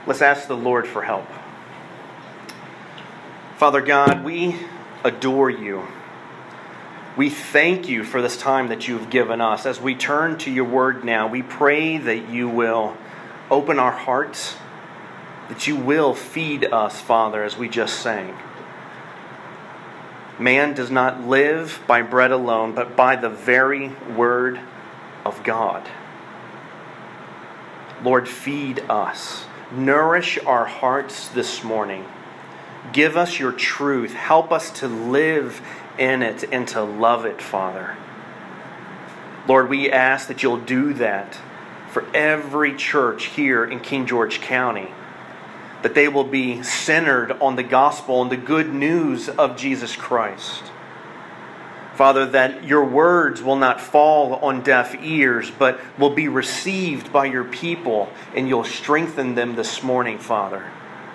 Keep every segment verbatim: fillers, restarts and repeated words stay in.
Let's ask the Lord for help. Father God, we adore you. We thank you for this time that you've given us. As we turn to your word now, we pray that you will open our hearts, that you will feed us, Father, as we just sang. Man does not live by bread alone, but by the very word of God. Lord, feed us. Nourish our hearts this morning. Give us your truth. Help us to live in it and to love it, Father. Lord, we ask that you'll do that for every church here in King George County, that they will be centered on the gospel and the good news of Jesus Christ. Father, that your words will not fall on deaf ears, but will be received by your people, and you'll strengthen them this morning, Father.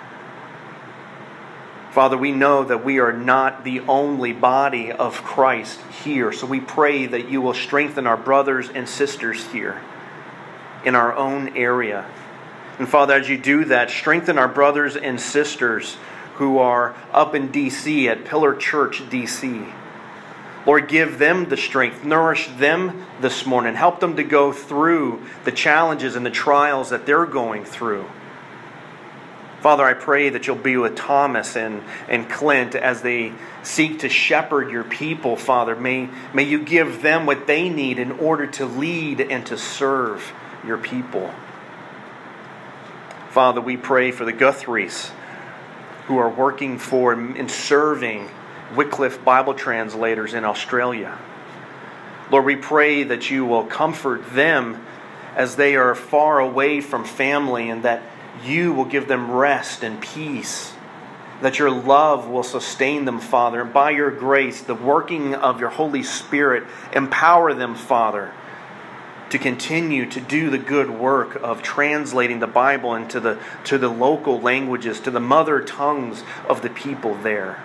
Father, we know that we are not the only body of Christ here, so we pray that you will strengthen our brothers and sisters here in our own area. And Father, as you do that, strengthen our brothers and sisters who are up in D C at Pillar Church D C. Lord, give them the strength. Nourish them this morning. Help them to go through the challenges and the trials that they're going through. Father, I pray that you'll be with Thomas and, and Clint as they seek to shepherd your people, Father. May, may you give them what they need in order to lead and to serve your people. Father, we pray for the Guthries who are working for and serving Wycliffe Bible translators in Australia. Lord, we pray that you will comfort them as they are far away from family, and that you will give them rest and peace, that your love will sustain them, Father, and by your grace, the working of your Holy Spirit, empower them, Father, to continue to do the good work of translating the Bible into the, to the local languages, to the mother tongues of the people there.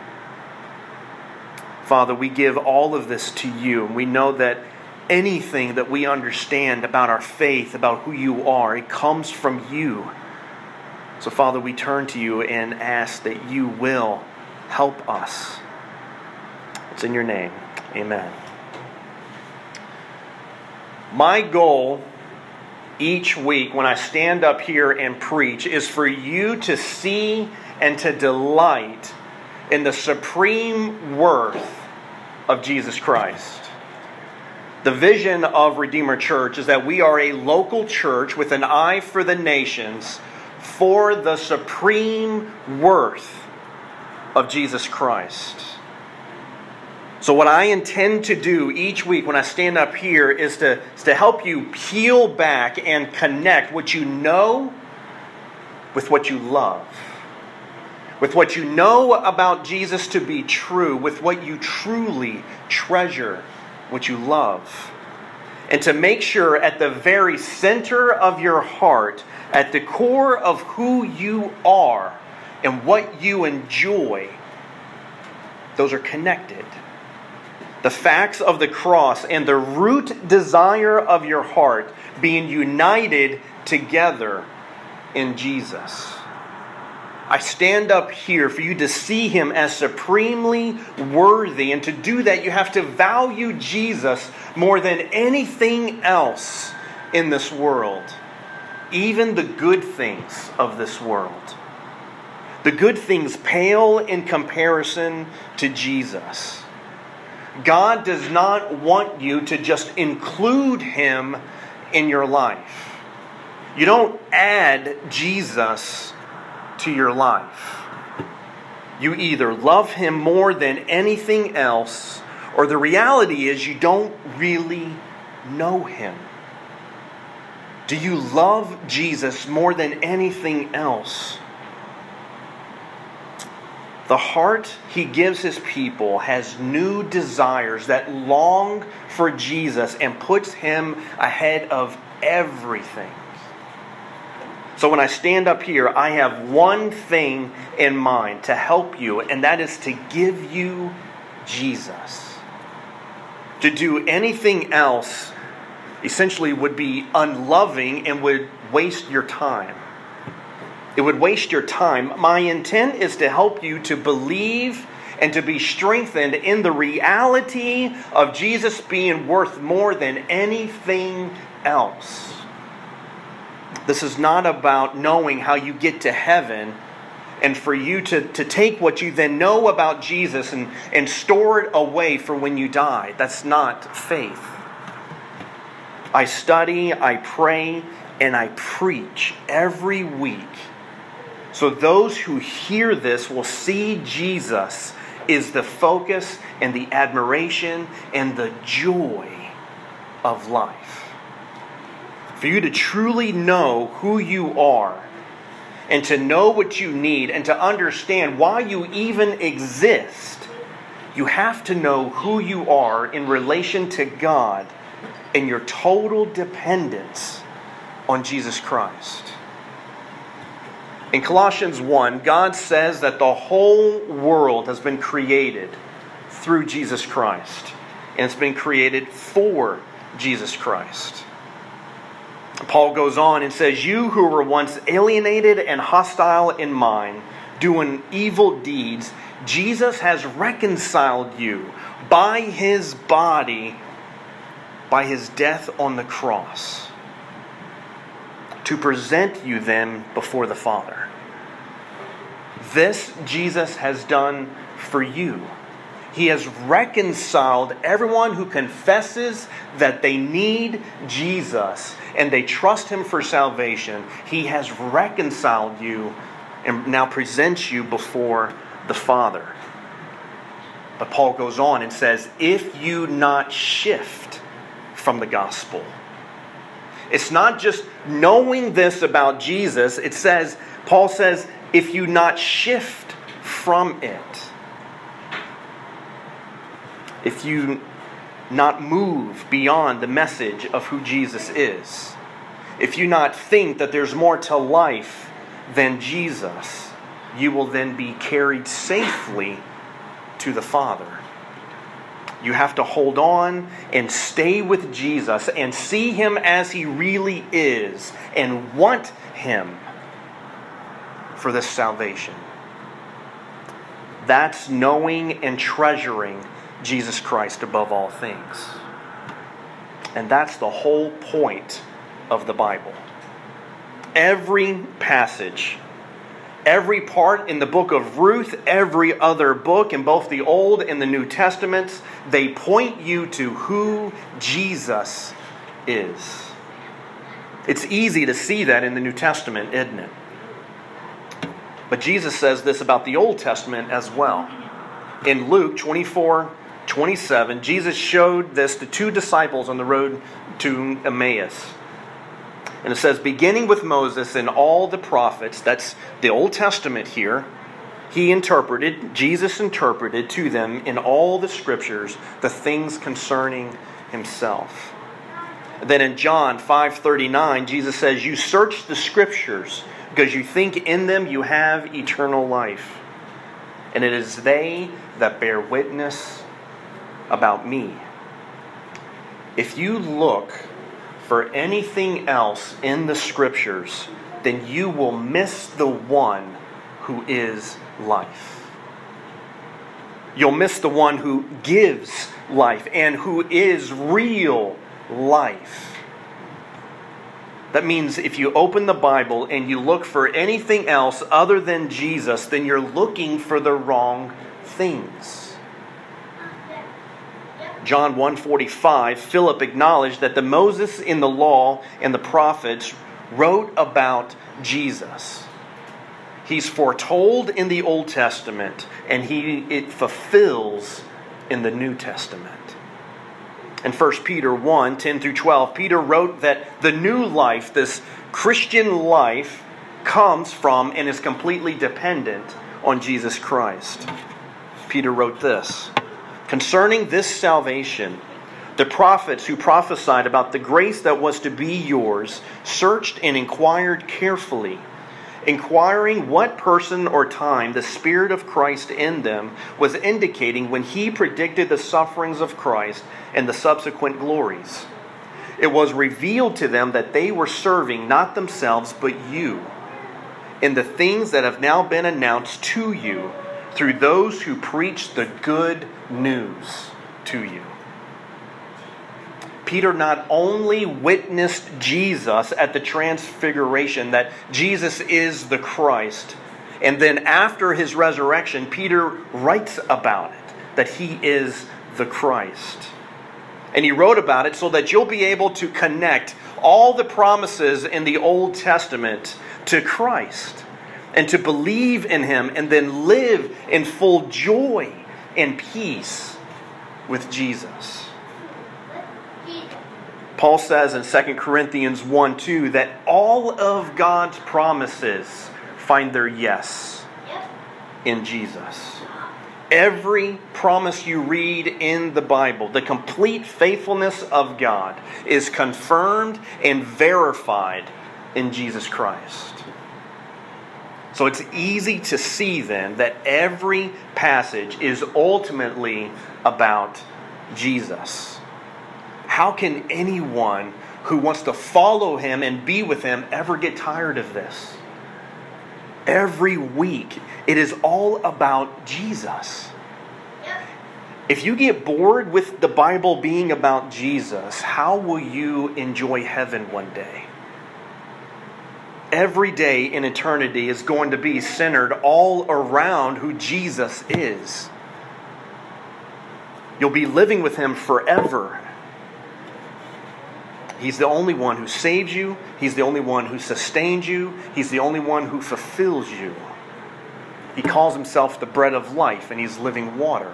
Father, we give all of this to you, and we know that anything that we understand about our faith, about who you are, it comes from you. So, Father, we turn to you and ask that you will help us. It's in your name. Amen. My goal each week when I stand up here and preach is for you to see and to delight in the supreme worth of Jesus Christ. The vision of Redeemer Church is that we are a local church with an eye for the nations for the supreme worth of Jesus Christ. So what I intend to do each week when I stand up here is to, is to help you peel back and connect what you know with what you love. With what you know about Jesus to be true, with what you truly treasure, what you love. And to make sure at the very center of your heart, at the core of who you are and what you enjoy, those are connected. The facts of the cross and the root desire of your heart being united together in Jesus. I stand up here for you to see him as supremely worthy. And to do that, you have to value Jesus more than anything else in this world. Even the good things of this world. The good things pale in comparison to Jesus. God does not want you to just include him in your life. You don't add Jesus to your life. You either love him more than anything else, or the reality is you don't really know him. Do you love Jesus more than anything else? The heart he gives his people has new desires that long for Jesus and puts him ahead of everything. So when I stand up here, I have one thing in mind to help you, and that is to give you Jesus. To do anything else essentially would be unloving and would waste your time. It would waste your time. My intent is to help you to believe and to be strengthened in the reality of Jesus being worth more than anything else. This is not about knowing how you get to heaven and for you to, to take what you then know about Jesus and, and store it away for when you die. That's not faith. I study, I pray, and I preach every week. So those who hear this will see Jesus is the focus and the admiration and the joy of life. For you to truly know who you are and to know what you need and to understand why you even exist, you have to know who you are in relation to God and your total dependence on Jesus Christ. In Colossians one, God says that the whole world has been created through Jesus Christ. And it's been created for Jesus Christ. Paul goes on and says, you who were once alienated and hostile in mind, doing evil deeds, Jesus has reconciled you by His body, by His death on the cross, to present you then before the Father. This Jesus has done for you. He has reconciled everyone who confesses that they need Jesus and they trust Him for salvation. He has reconciled you and now presents you before the Father. But Paul goes on and says, if you not shift from the gospel. It's not just knowing this about Jesus. It says, Paul says, if you not shift from it. If you not move beyond the message of who Jesus is. If you not think that there's more to life than Jesus, you will then be carried safely to the Father. You have to hold on and stay with Jesus and see Him as He really is and want Him for this salvation. That's knowing and treasuring Jesus Christ above all things. And that's the whole point of the Bible. Every passage, every part in the book of Ruth, every other book in both the Old and the New Testaments, they point you to who Jesus is. It's easy to see that in the New Testament, isn't it? But Jesus says this about the Old Testament as well. In Luke twenty-four twenty-seven, Jesus showed this to two disciples on the road to Emmaus. And it says, beginning with Moses and all the prophets, that's the Old Testament here, he interpreted, Jesus interpreted to them in all the scriptures the things concerning Himself. Then in John five thirty-nine, Jesus says, you search the scriptures because you think in them you have eternal life. And it is they that bear witness about me. If you look for anything else in the scriptures, then you will miss the one who is life. You'll miss the one who gives life and who is real life. That means if you open the Bible and you look for anything else other than Jesus, then you're looking for the wrong things. John one forty-five, Philip acknowledged that the Moses in the law and the prophets wrote about Jesus. He's foretold in the Old Testament, and he it fulfills in the New Testament. In First Peter one, ten through twelve, Peter wrote that the new life, this Christian life, comes from and is completely dependent on Jesus Christ. Peter wrote this, concerning this salvation, the prophets who prophesied about the grace that was to be yours searched and inquired carefully, inquiring what person or time the Spirit of Christ in them was indicating when He predicted the sufferings of Christ and the subsequent glories. It was revealed to them that they were serving not themselves but you, in the things that have now been announced to you through those who preach the good news to you. Peter not only witnessed Jesus at the transfiguration, that Jesus is the Christ, and then after his resurrection, Peter writes about it, that he is the Christ. And he wrote about it so that you'll be able to connect all the promises in the Old Testament to Christ and to believe in him and then live in full joy and peace with Jesus. Paul says in Second Corinthians one two that all of God's promises find their yes in Jesus. Every promise you read in the Bible, the complete faithfulness of God, is confirmed and verified in Jesus Christ. So it's easy to see then that every passage is ultimately about Jesus. How can anyone who wants to follow him and be with him ever get tired of this? Every week, it is all about Jesus. If you get bored with the Bible being about Jesus, how will you enjoy heaven one day? Every day in eternity is going to be centered all around who Jesus is. You'll be living with him forever. He's the only one who saves you. He's the only one who sustains you. He's the only one who fulfills you. He calls himself the bread of life, and he's living water.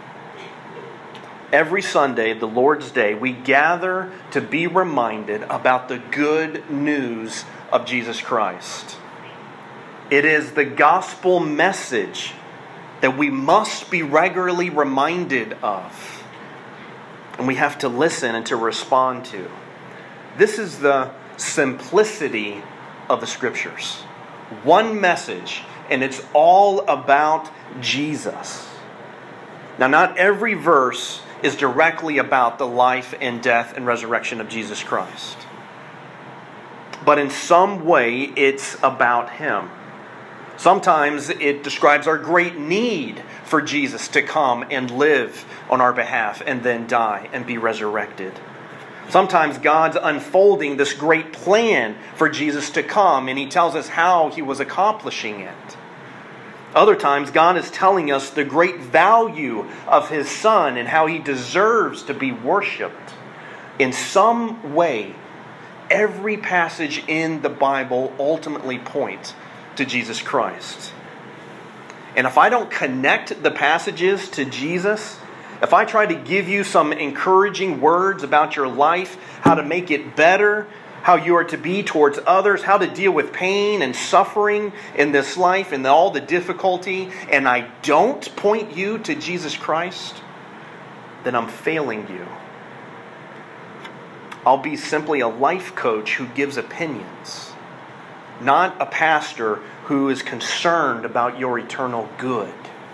Every Sunday, the Lord's Day, we gather to be reminded about the good news of Jesus Christ. It is the gospel message that we must be regularly reminded of, and we have to listen and to respond to. This is the simplicity of the Scriptures. One message, and it's all about Jesus. Now, not every verse is directly about the life and death and resurrection of Jesus Christ. But in some way, it's about him. Sometimes it describes our great need for Jesus to come and live on our behalf and then die and be resurrected. Sometimes God's unfolding this great plan for Jesus to come, and he tells us how he was accomplishing it. Other times, God is telling us the great value of his Son and how he deserves to be worshipped. In some way, every passage in the Bible ultimately points to Jesus Christ. And if I don't connect the passages to Jesus, if I try to give you some encouraging words about your life, how to make it better, how you are to be towards others, how to deal with pain and suffering in this life and all the difficulty, and I don't point you to Jesus Christ, then I'm failing you. I'll be simply a life coach who gives opinions, not a pastor who is concerned about your eternal good.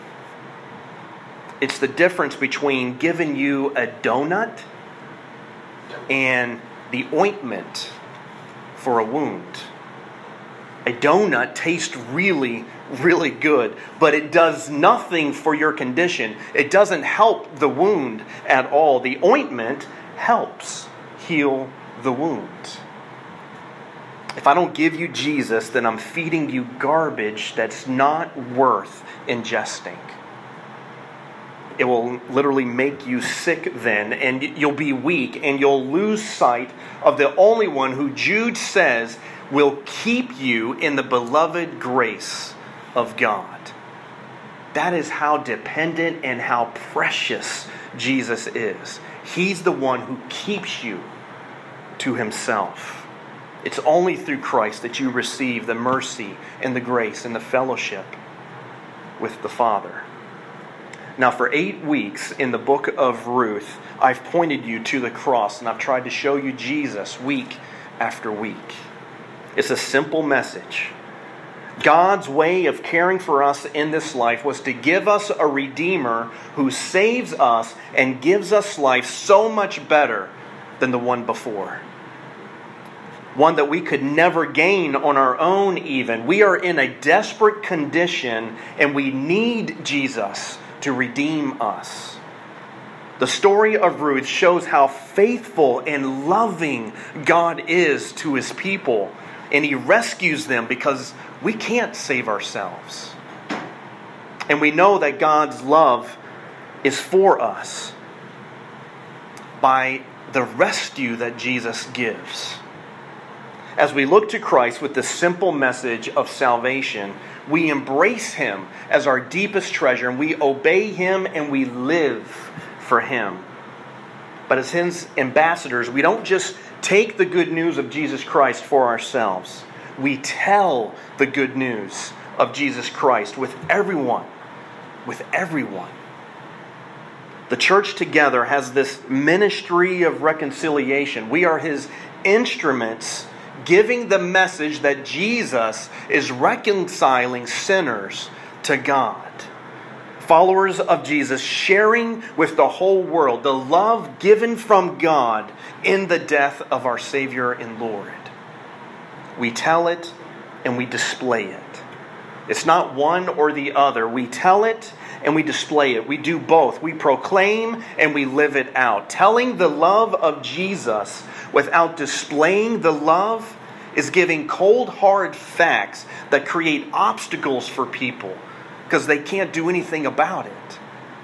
It's the difference between giving you a donut and the ointment for a wound. A donut tastes really, really good, but it does nothing for your condition. It doesn't help the wound at all. The ointment helps heal the wound. If I don't give you Jesus, then I'm feeding you garbage that's not worth ingesting. It will literally make you sick then, and you'll be weak, and you'll lose sight of the only one who Jude says will keep you in the beloved grace of God. That is how dependent and how precious Jesus is. He's the one who keeps you to himself. It's only through Christ that you receive the mercy and the grace and the fellowship with the Father. Now, for eight weeks in the book of Ruth, I've pointed you to the cross, and I've tried to show you Jesus week after week. It's a simple message. God's way of caring for us in this life was to give us a Redeemer who saves us and gives us life so much better than the one before. one that we could never gain on our own even. We are in a desperate condition, and we need Jesus to redeem us. The story of Ruth shows how faithful and loving God is to His people, and He rescues them because we can't save ourselves. And we know that God's love is for us by the rescue that Jesus gives. As we look to Christ with the simple message of salvation, we embrace Him as our deepest treasure, and we obey Him and we live for Him. But as His ambassadors, we don't just take the good news of Jesus Christ for ourselves. We tell the good news of Jesus Christ with everyone. With everyone. The church together has this ministry of reconciliation. We are His instruments, giving the message that Jesus is reconciling sinners to God. Followers of Jesus sharing with the whole world the love given from God in the death of our Savior and Lord. We tell it and we display it. It's not one or the other. We tell it and we display it. We do both. We proclaim and we live it out. Telling the love of Jesus without displaying the love is giving cold, hard facts that create obstacles for people because they can't do anything about it.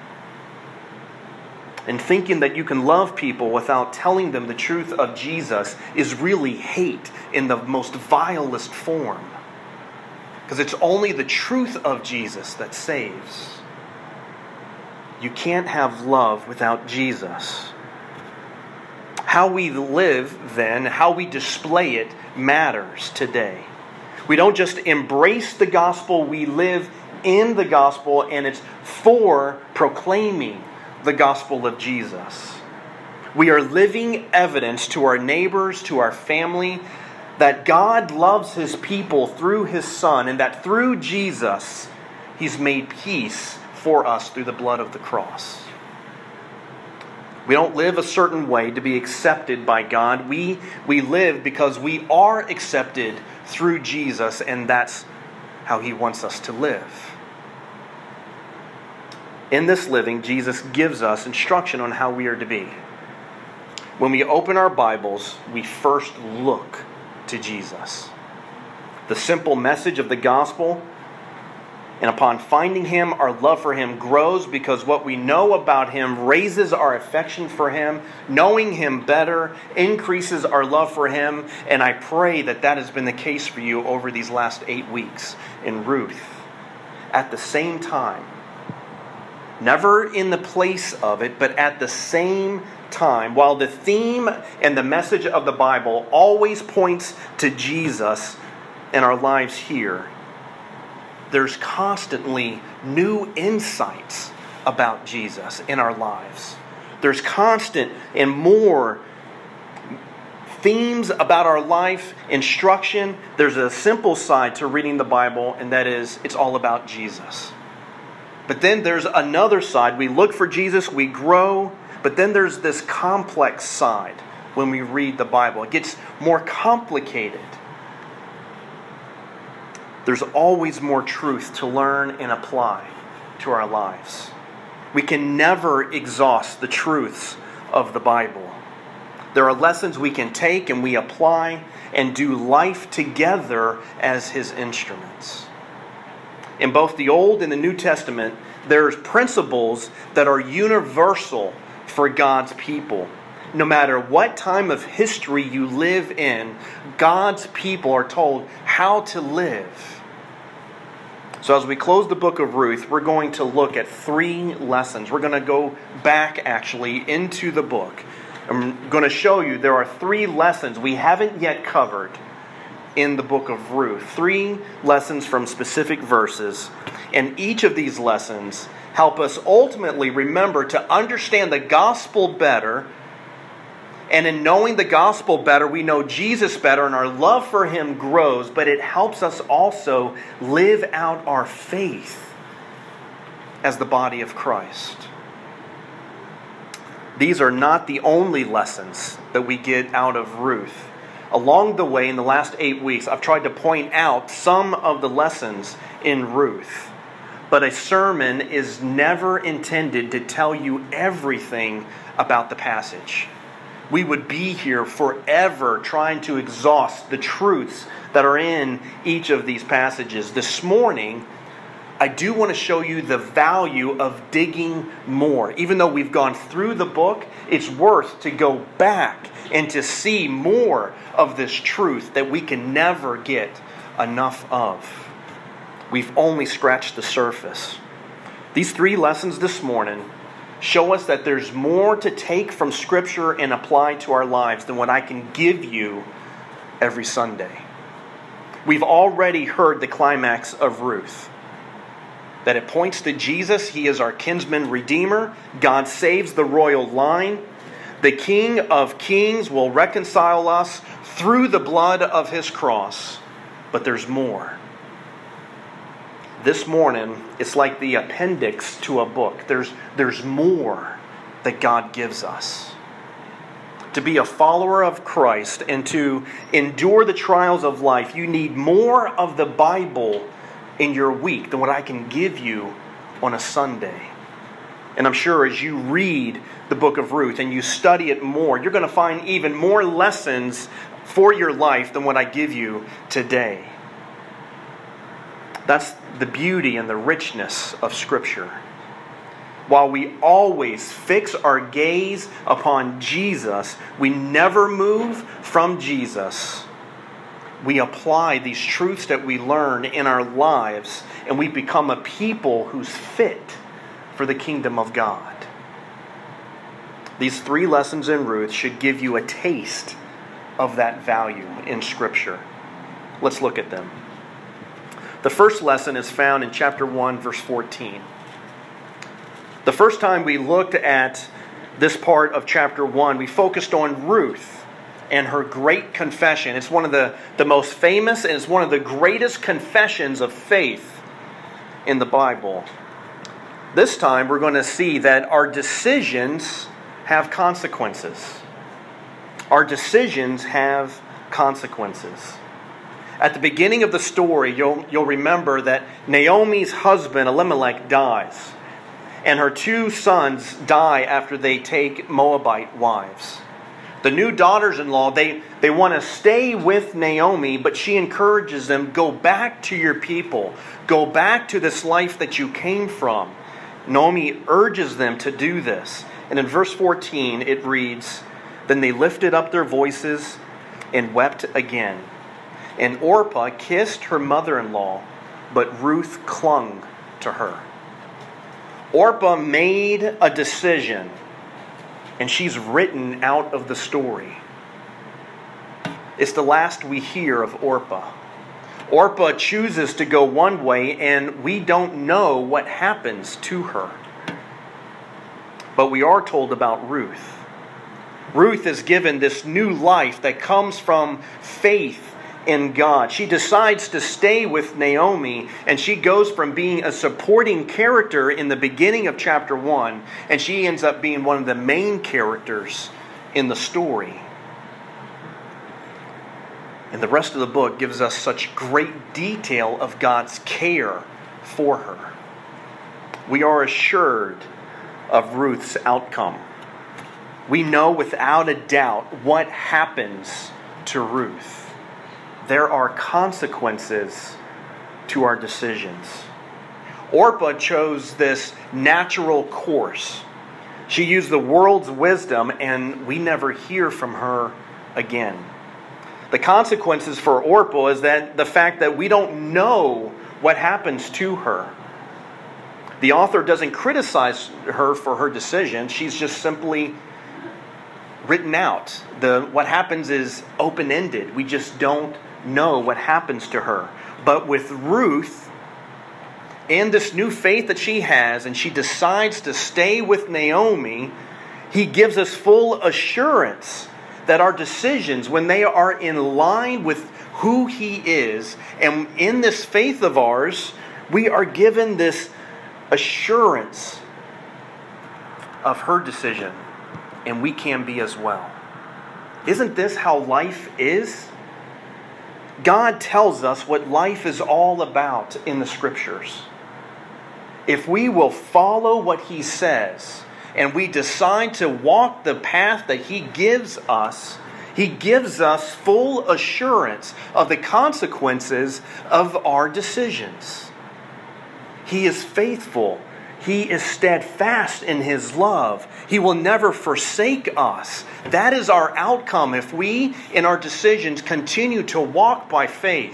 And thinking that you can love people without telling them the truth of Jesus is really hate in the most vilest form. Because it's only the truth of Jesus that saves. You can't have love without Jesus. How we live, then, how we display it, matters today. We don't just embrace the gospel, we live in the gospel, and it's for proclaiming the gospel of Jesus. We are living evidence to our neighbors, to our family, that God loves His people through His Son, and that through Jesus, He's made peace for us through the blood of the cross. We don't live a certain way to be accepted by God. We, we live because we are accepted through Jesus, and that's how He wants us to live. In this living, Jesus gives us instruction on how we are to be. When we open our Bibles, we first look to Jesus. The simple message of the gospel, and upon finding Him, our love for Him grows because what we know about Him raises our affection for Him. Knowing Him better increases our love for Him, and I pray that that has been the case for you over these last eight weeks in Ruth. At the same time, never in the place of it, but at the same time, while the theme and the message of the Bible always points to Jesus in our lives here, there's constantly new insights about Jesus in our lives. There's constant and more themes about our life, instruction. There's a simple side to reading the Bible, and that is, it's all about Jesus. But then there's another side. We look for Jesus, we grow, but then there's this complex side when we read the Bible. It gets more complicated. There's always more truth to learn and apply to our lives. We can never exhaust the truths of the Bible. There are lessons we can take and we apply and do life together as His instruments. In both the Old and the New Testament, there's principles that are universal for God's people. No matter what time of history you live in, God's people are told how to live. So as we close the book of Ruth, we're going to look at three lessons. We're going to go back actually into the book. I'm going to show you there are three lessons we haven't yet covered in the book of Ruth. Three lessons from specific verses. And each of these lessons help us ultimately remember to understand the gospel better. And in knowing the gospel better, we know Jesus better, and our love for Him grows. But it helps us also live out our faith as the body of Christ. These are not the only lessons that we get out of Ruth. along the way in the last eight weeks, I've tried to point out some of the lessons in Ruth. But a sermon is never intended to tell you everything about the passage. We would be here forever trying to exhaust the truths that are in each of these passages. This morning, I do want to show you the value of digging more. Even though we've gone through the book, it's worth to go back and to see more of this truth that we can never get enough of. We've only scratched the surface. These three lessons this morning show us that there's more to take from Scripture and apply to our lives than what I can give you every Sunday. We've already heard the climax of Ruth. That it points to Jesus. He is our kinsman redeemer. God saves the royal line. The King of Kings will reconcile us through the blood of His cross. But there's more. This morning, it's like the appendix to a book. There's, there's more that God gives us. To be a follower of Christ and to endure the trials of life, you need more of the Bible in your week than what I can give you on a Sunday. And I'm sure as you read the book of Ruth and you study it more, you're going to find even more lessons for your life than what I give you today. That's the beauty and the richness of Scripture. While we always fix our gaze upon Jesus, we never move from Jesus. We apply these truths that we learn in our lives, and we become a people who's fit for the kingdom of God. These three lessons in Ruth should give you a taste of that value in Scripture. Let's look at them. The first lesson is found in chapter one, verse fourteen. The first time we looked at this part of chapter one, we focused on Ruth and her great confession. It's one of the, the most famous and it's one of the greatest confessions of faith in the Bible. This time we're going to see that our decisions have consequences. Our decisions have consequences. At the beginning of the story, you'll, you'll remember that Naomi's husband, Elimelech, dies. And her two sons die after they take Moabite wives. The new daughters-in-law, they, they want to stay with Naomi, but she encourages them, go back to your people. Go back to this life that you came from. Naomi urges them to do this. And in verse fourteen, it reads, "Then they lifted up their voices and wept again. And Orpah kissed her mother-in-law, but Ruth clung to her." Orpah made a decision, and she's written out of the story. It's the last we hear of Orpah. Orpah chooses to go one way, and we don't know what happens to her. But we are told about Ruth. Ruth is given this new life that comes from faith in God. She decides to stay with Naomi, and she goes from being a supporting character in the beginning of chapter one, and she ends up being one of the main characters in the story. And the rest of the book gives us such great detail of God's care for her. We are assured of Ruth's outcome. We know without a doubt what happens to Ruth. There are consequences to our decisions. Orpah chose this natural course. She used the world's wisdom, and we never hear from her again. The consequences for Orpah is that the fact that we don't know what happens to her. The author doesn't criticize her for her decision. She's just simply written out. The what happens is open-ended. We just don't know what happens to her. But with Ruth and this new faith that she has, and she decides to stay with Naomi, he gives us full assurance that our decisions, when they are in line with who he is, and in this faith of ours, we are given this assurance of her decision, and we can be as well. Isn't this how life is? God tells us what life is all about in the Scriptures. If we will follow what He says, and we decide to walk the path that He gives us, He gives us full assurance of the consequences of our decisions. He is faithful. He is steadfast in His love. He will never forsake us. That is our outcome if we, in our decisions, continue to walk by faith.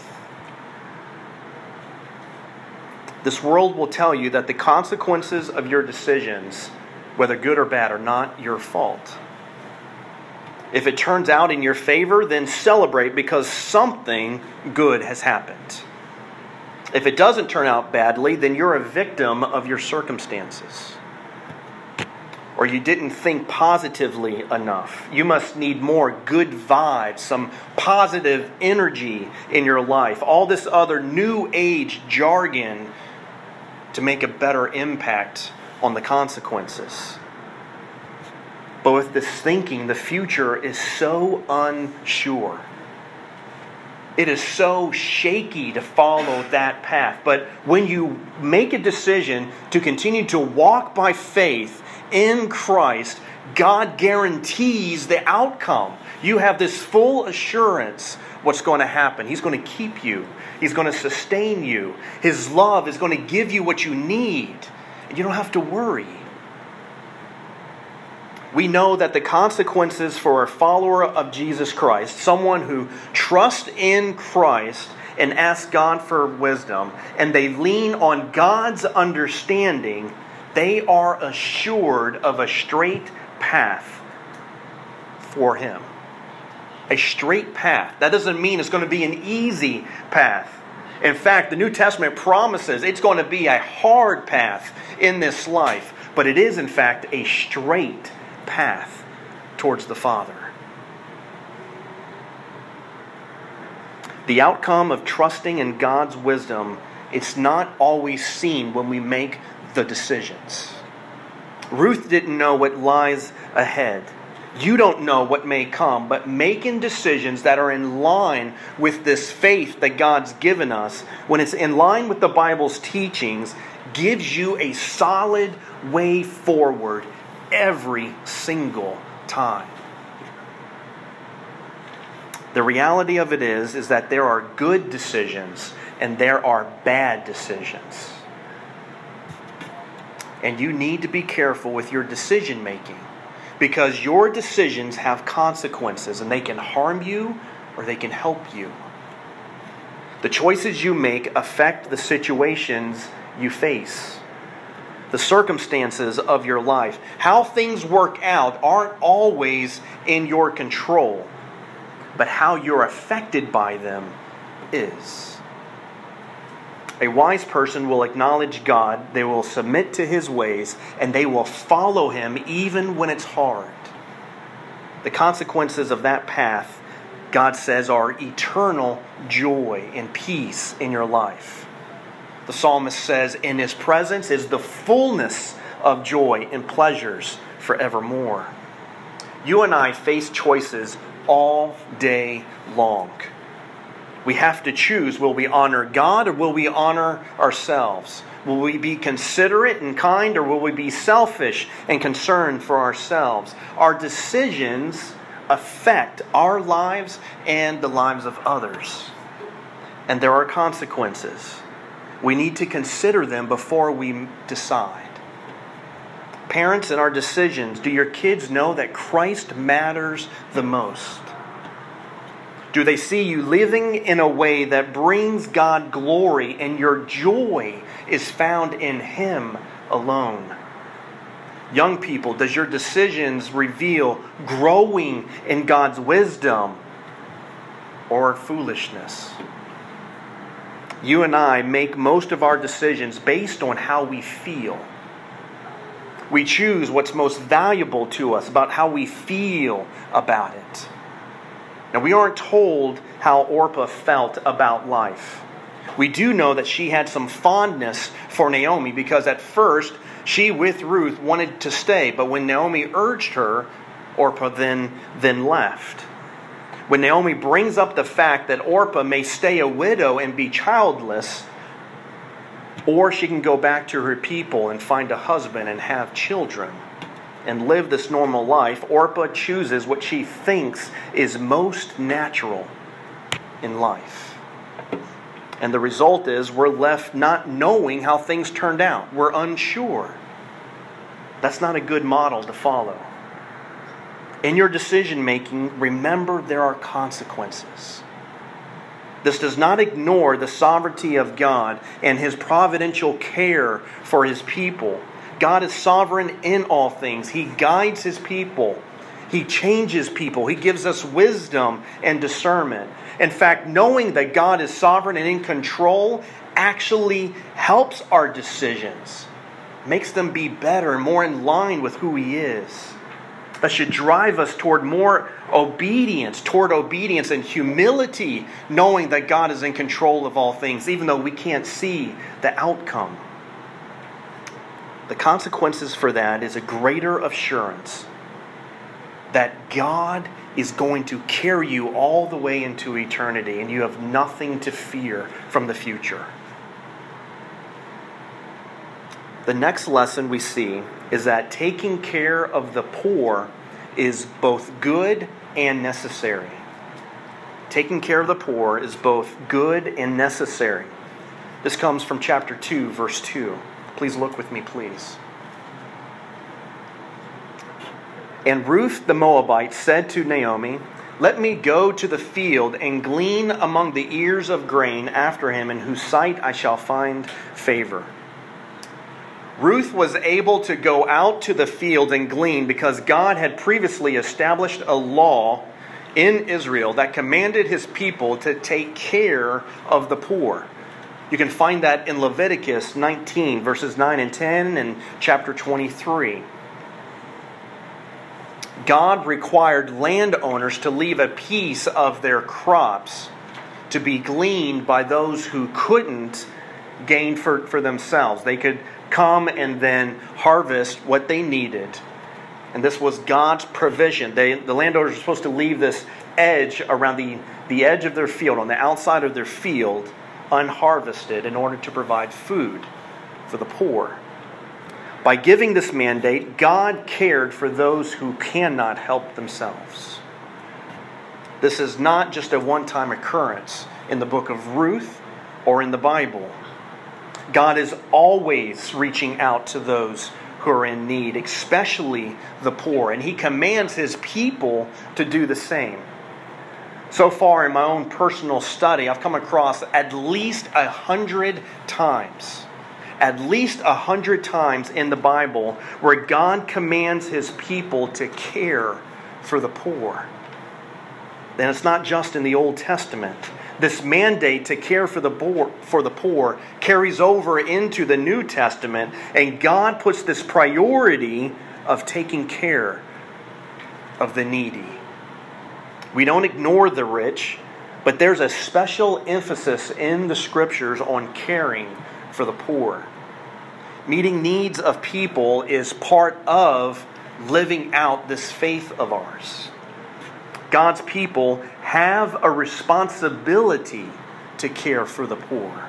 This world will tell you that the consequences of your decisions, whether good or bad, are not your fault. If it turns out in your favor, then celebrate because something good has happened. If it doesn't turn out badly, then you're a victim of your circumstances. Or you didn't think positively enough. You must need more good vibes, some positive energy in your life. All this other new age jargon to make a better impact on the consequences. But with this thinking, the future is so unsure. It is so shaky to follow that path. But when you make a decision to continue to walk by faith in Christ, God guarantees the outcome. You have this full assurance what's going to happen. He's going to keep you. He's going to sustain you. His love is going to give you what you need. And you don't have to worry. We know that the consequences for a follower of Jesus Christ, someone who trusts in Christ and asks God for wisdom, and they lean on God's understanding, they are assured of a straight path for Him. A straight path. That doesn't mean it's going to be an easy path. In fact, the New Testament promises it's going to be a hard path in this life, but it is in fact a straight path towards the Father. The outcome of trusting in God's wisdom, it's not always seen when we make the decisions. Ruth didn't know what lies ahead. You don't know what may come, but making decisions that are in line with this faith that God's given us, when it's in line with the Bible's teachings, gives you a solid way forward every single time. The reality of it is, is that there are good decisions and there are bad decisions. And you need to be careful with your decision making, because your decisions have consequences and they can harm you or they can help you. The choices you make affect the situations you face, the circumstances of your life. How things work out aren't always in your control, but how you're affected by them is. A wise person will acknowledge God, they will submit to His ways, and they will follow Him even when it's hard. The consequences of that path, God says, are eternal joy and peace in your life. The psalmist says, in His presence is the fullness of joy and pleasures forevermore. You and I face choices all day long. We have to choose, will we honor God or will we honor ourselves? Will we be considerate and kind or will we be selfish and concerned for ourselves? Our decisions affect our lives and the lives of others. And there are consequences. We need to consider them before we decide. Parents, in our decisions, do your kids know that Christ matters the most? Do they see you living in a way that brings God glory and your joy is found in Him alone? Young people, does your decisions reveal growing in God's wisdom or foolishness? You and I make most of our decisions based on how we feel. We choose what's most valuable to us about how we feel about it. Now, we aren't told how Orpah felt about life. We do know that she had some fondness for Naomi because at first she, with Ruth, wanted to stay. But when Naomi urged her, Orpah then, then left. When Naomi brings up the fact that Orpah may stay a widow and be childless, or she can go back to her people and find a husband and have children and live this normal life, Orpah chooses what she thinks is most natural in life. And the result is we're left not knowing how things turned out. We're unsure. That's not a good model to follow. In your decision making, remember there are consequences. This does not ignore the sovereignty of God and His providential care for His people. God is sovereign in all things. He guides His people. He changes people. He gives us wisdom and discernment. In fact, knowing that God is sovereign and in control actually helps our decisions, makes them be better and more in line with who He is. That should drive us toward more obedience, toward obedience and humility, knowing that God is in control of all things, even though we can't see the outcome. The consequences for that is a greater assurance that God is going to carry you all the way into eternity, and you have nothing to fear from the future. The next lesson we see is that taking care of the poor is both good and necessary. Taking care of the poor is both good and necessary. This comes from chapter two, verse two. Please look with me, please. And Ruth the Moabite said to Naomi, "Let me go to the field and glean among the ears of grain after him, in whose sight I shall find favor." Ruth was able to go out to the field and glean because God had previously established a law in Israel that commanded His people to take care of the poor. You can find that in Leviticus nineteen, verses nine and ten, and chapter twenty-three. God required landowners to leave a piece of their crops to be gleaned by those who couldn't gain for, for themselves. They could come and then harvest what they needed. And this was God's provision. They, the landowners were supposed to leave this edge around the, the edge of their field, on the outside of their field, unharvested in order to provide food for the poor. By giving this mandate, God cared for those who cannot help themselves. This is not just a one-time occurrence in the book of Ruth or in the Bible. God is always reaching out to those who are in need, especially the poor, and He commands His people to do the same. So far in my own personal study, I've come across at least a hundred times, at least a hundred times in the Bible where God commands His people to care for the poor. Then it's not just in the Old Testament. This mandate to care for the poor, for the poor carries over into the New Testament, and God puts this priority of taking care of the needy. We don't ignore the rich, but there's a special emphasis in the Scriptures on caring for the poor. Meeting needs of people is part of living out this faith of ours. God's people have a responsibility to care for the poor.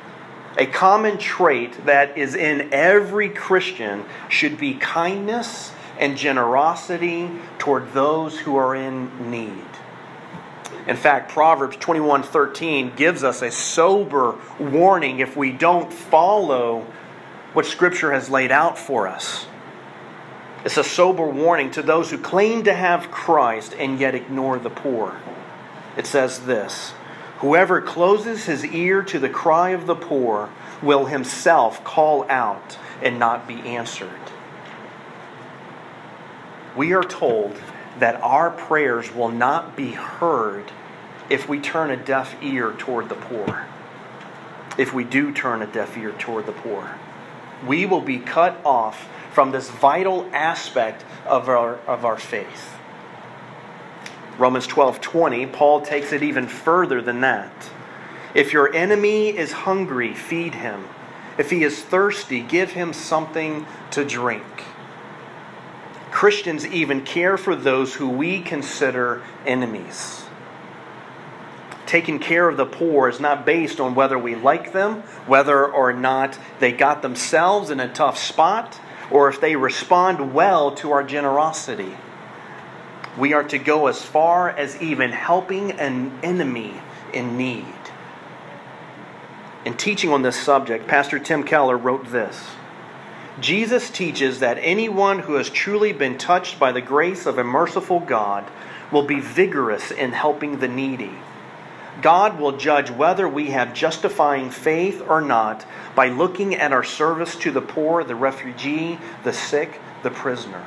A common trait that is in every Christian should be kindness and generosity toward those who are in need. In fact, Proverbs twenty-one thirteen gives us a sober warning if we don't follow what Scripture has laid out for us. It's a sober warning to those who claim to have Christ and yet ignore the poor. It says this: "Whoever closes his ear to the cry of the poor will himself call out and not be answered." We are told that our prayers will not be heard if we turn a deaf ear toward the poor. If we do turn a deaf ear toward the poor, we will be cut off from this vital aspect of our, of our faith. Romans twelve twenty, Paul takes it even further than that. "If your enemy is hungry, feed him. If he is thirsty, give him something to drink." Christians even care for those who we consider enemies. taking care of the poor is not based on whether we like them, whether or not they got themselves in a tough spot, or if they respond well to our generosity. We are to go as far as even helping an enemy in need. In teaching on this subject, Pastor Tim Keller wrote this: Jesus teaches that anyone who has truly been touched by the grace of a merciful God will be vigorous in helping the needy. God will judge whether we have justifying faith or not by looking at our service to the poor, the refugee, the sick, the prisoner.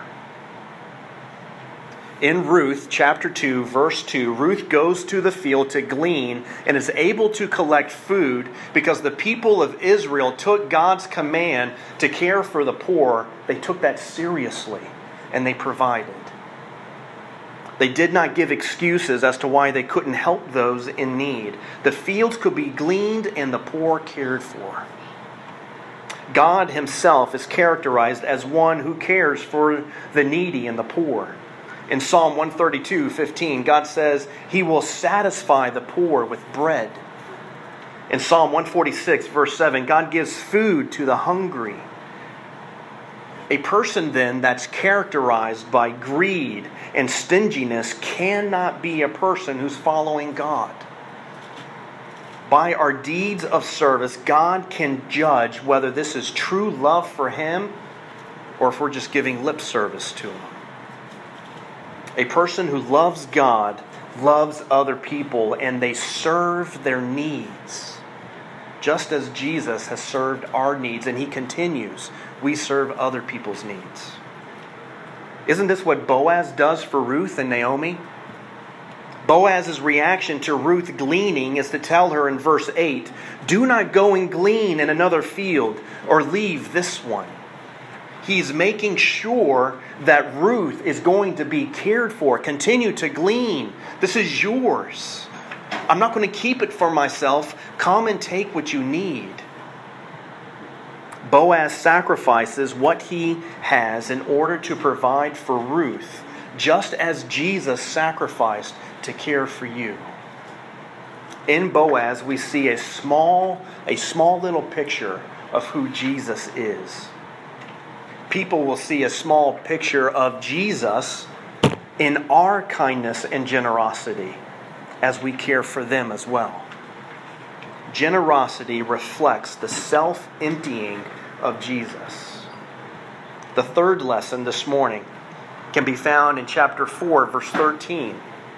In Ruth chapter two, verse two, Ruth goes to the field to glean and is able to collect food because the people of Israel took God's command to care for the poor. They took that seriously and they provided. They did not give excuses as to why they couldn't help those in need. The fields could be gleaned and the poor cared for. God Himself is characterized as one who cares for the needy and the poor. In Psalm one thirty-two fifteen, God says He will satisfy the poor with bread. In Psalm one forty-six, verse seven, God gives food to the hungry. A person then that's characterized by greed and stinginess cannot be a person who's following God. By our deeds of service, God can judge whether this is true love for Him or if we're just giving lip service to Him. A person who loves God loves other people and they serve their needs. Just as Jesus has served our needs and He continues, we serve other people's needs. Isn't this what Boaz does for Ruth and Naomi? Boaz's reaction to Ruth gleaning is to tell her in verse eight, "Do not go and glean in another field or leave this one." He's making sure that Ruth is going to be cared for. Continue to glean. This is yours. I'm not going to keep it for myself. Come and take what you need. Boaz sacrifices what he has in order to provide for Ruth, just as Jesus sacrificed to care for you. In Boaz, we see a small, a small little picture of who Jesus is. People will see a small picture of Jesus in our kindness and generosity as we care for them as well. Generosity reflects the self-emptying of Jesus. The third lesson this morning can be found in chapter four, verse thirteen.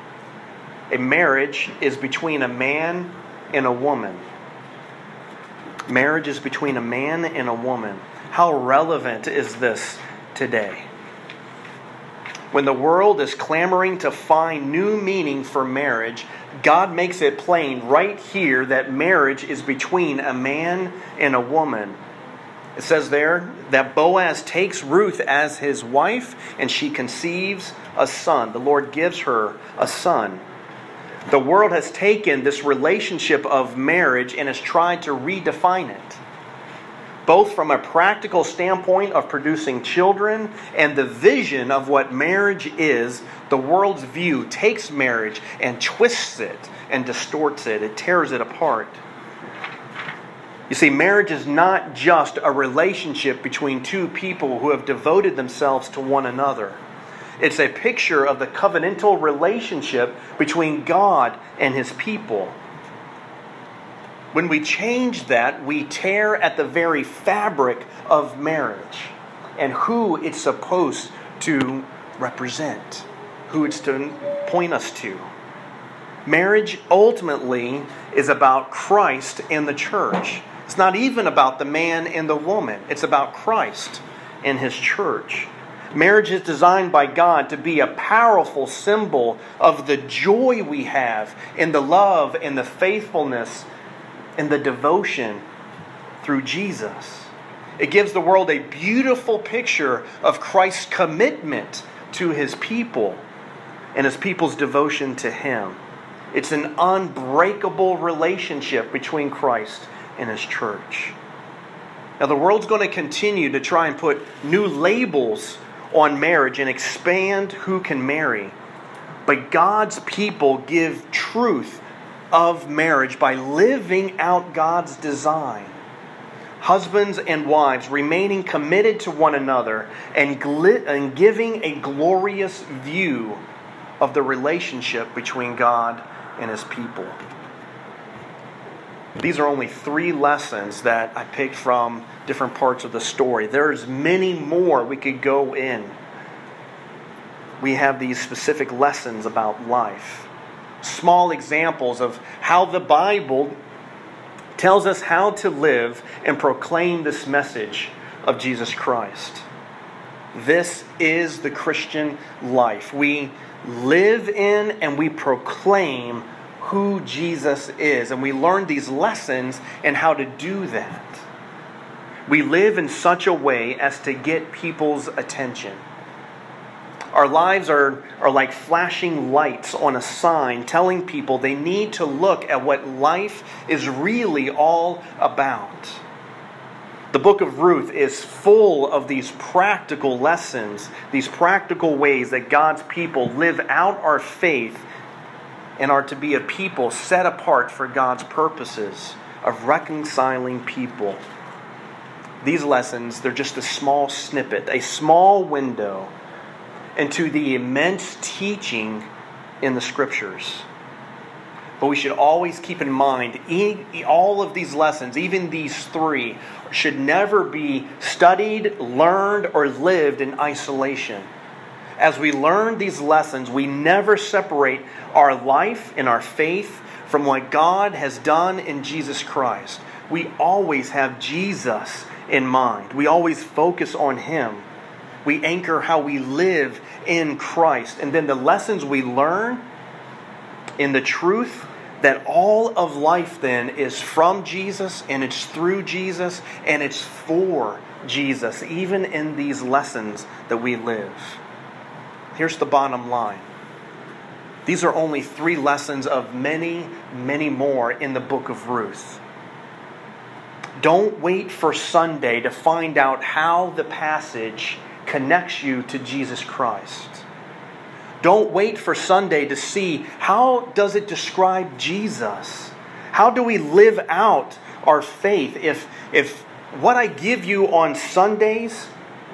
A marriage is between a man and a woman. Marriage is between a man and a woman. How relevant is this today? When the world is clamoring to find new meaning for marriage, God makes it plain right here that marriage is between a man and a woman. It says there that Boaz takes Ruth as his wife and she conceives a son. The Lord gives her a son. The world has taken this relationship of marriage and has tried to redefine it, both from a practical standpoint of producing children and the vision of what marriage is. The world's view takes marriage and twists it and distorts it. It tears it apart. You see, marriage is not just a relationship between two people who have devoted themselves to one another. It's a picture of the covenantal relationship between God and His people. When we change that, we tear at the very fabric of marriage and who it's supposed to represent, who it's to point us to. Marriage ultimately is about Christ and the church. It's not even about the man and the woman. It's about Christ and His church. Marriage is designed by God to be a powerful symbol of the joy we have in the love and the faithfulness and the devotion through Jesus. It gives the world a beautiful picture of Christ's commitment to His people and His people's devotion to Him. It's an unbreakable relationship between Christ and His church. Now, the world's going to continue to try and put new labels on marriage and expand who can marry. But God's people give truth of marriage by living out God's design. Husbands and wives remaining committed to one another and, gl- and giving a glorious view of the relationship between God and His people. These are only three lessons that I picked from different parts of the story. There's many more we could go in. We have these specific lessons about life. Small examples of how the Bible tells us how to live and proclaim this message of Jesus Christ. This is the Christian life. We live in and we proclaim who Jesus is. And we learn these lessons and how to do that. We live in such a way as to get people's attention. Our lives are, are like flashing lights on a sign telling people they need to look at what life is really all about. The book of Ruth is full of these practical lessons, these practical ways that God's people live out our faith and are to be a people set apart for God's purposes of reconciling people. These lessons, they're just a small snippet, a small window into the immense teaching in the Scriptures. But we should always keep in mind, all of these lessons, even these three, should never be studied, learned, or lived in isolation. As we learn these lessons, we never separate our life and our faith from what God has done in Jesus Christ. We always have Jesus in mind. We always focus on Him. We anchor how we live in Christ. And then the lessons we learn in the truth that all of life then is from Jesus and it's through Jesus and it's for Jesus, even in these lessons that we live. Here's the bottom line. These are only three lessons of many, many more in the book of Ruth. Don't wait for Sunday to find out how the passage connects you to Jesus Christ. Don't wait for Sunday to see how does it describe Jesus. How do we live out our faith? If, if what I give you on Sundays,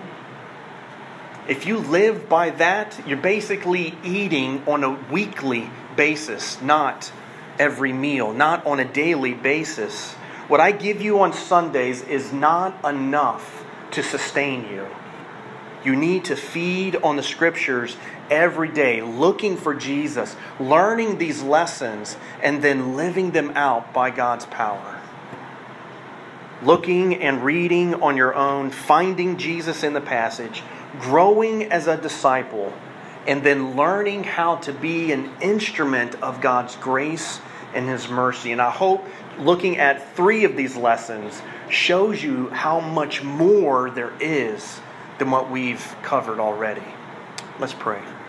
if you live by that, you're basically eating on a weekly basis, not every meal, not on a daily basis. What I give you on Sundays is not enough to sustain you. You need to feed on the Scriptures every day, looking for Jesus, learning these lessons, and then living them out by God's power. Looking and reading on your own, finding Jesus in the passage, growing as a disciple, and then learning how to be an instrument of God's grace and His mercy. And I hope looking at three of these lessons shows you how much more there is than what we've covered already. Let's pray.